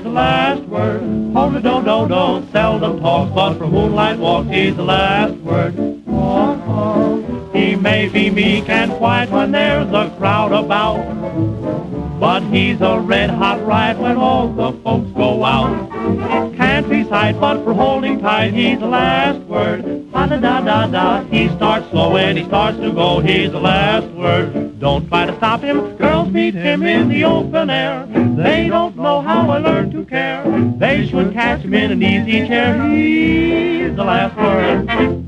he's the last word. Hold it, don't, seldom talks, but for moonlight walks, he's the last word. He may be meek and quiet when there's a crowd about, but he's a red-hot riot when all the folks go out. Can't be sight, but for holding tight, he's the last word. Ha-da-da-da-da, he starts slow and he starts to go, he's the last word. Don't try to stop him, girls meet him in the open air. They don't know how I learned to care. They should catch him in an easy chair, he's the last word.